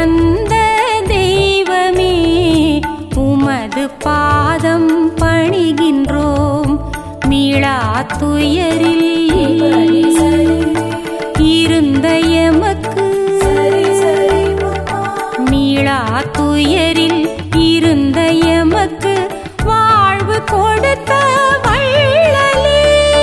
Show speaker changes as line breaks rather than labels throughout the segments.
தந்த தெய்வமே உமது பாதம் பணிகின்றோம். மீளா துயரில் இருந்த எமக்கு மீளா துயரில் இருந்த எமக்கு வாழ்வு கொடுத்த வள்ளலே,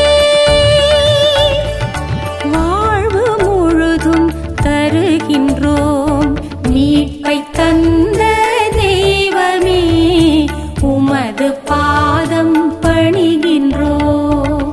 வாழ்வு முழுதும் தருகின்றோம். மீட்பை தந்த தெய்வமே உமது பாதம் பணிகின்றோம்.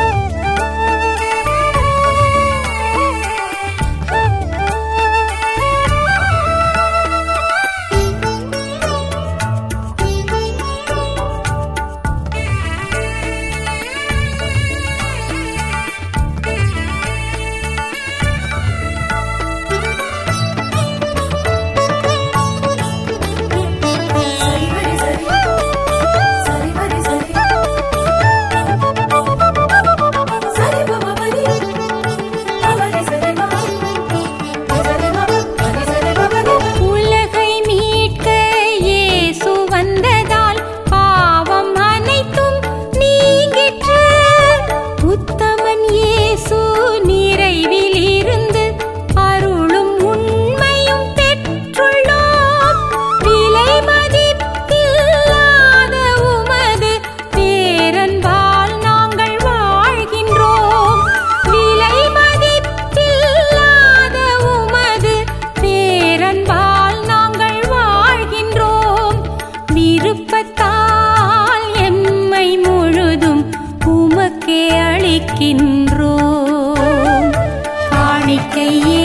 விருப்பத்தால் எம்மை முழுதும் உமக்கே அளிக்கின்றோம். காணிக்கை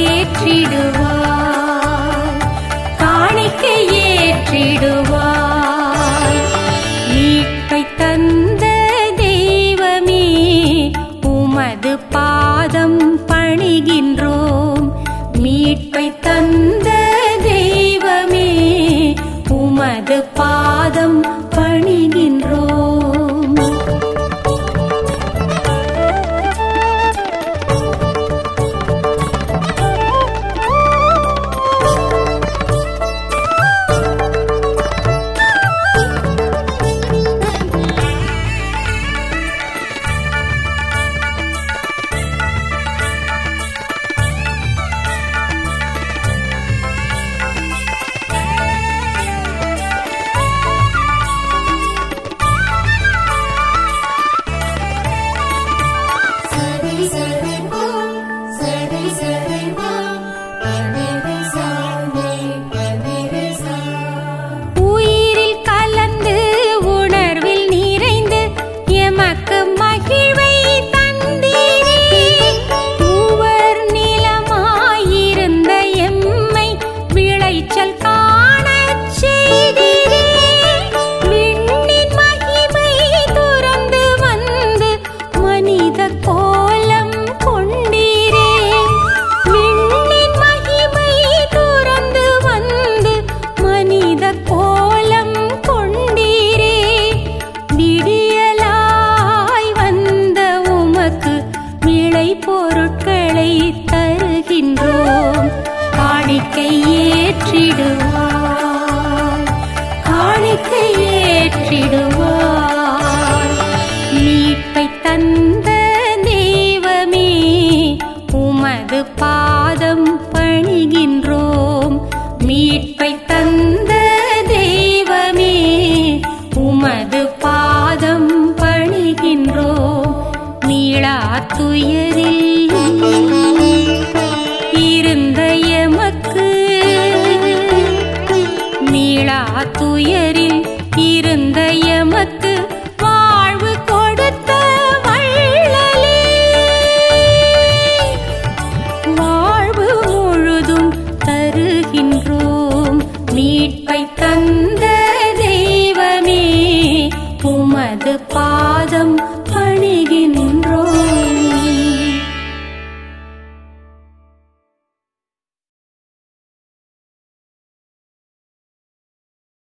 ஏற்றிடுவாய், காணிக்கை ஏற்றிடுவாய். மீட்பை தந்த தெய்வமே உமது பாதம் பணிகின்றோம். மீட்பை தந்த தெய்வமே உமது பாதம் பணிகின்றோம். பொருட்களை தருகின்றோம். காணிக்கை ஏற்றிடுவாய், காணிக்கை ஏற்றிடுவாய். மீட்பை தந்த தெய்வமே உமது பாதம் பணிகின்றோம். மீட்பை தந்த தெய்வமே உமது பாதம் பணிகின்றோம். மீளா துயரில் இருந்த எமக்கு மீளா துயரில் இருந்த எமக்கு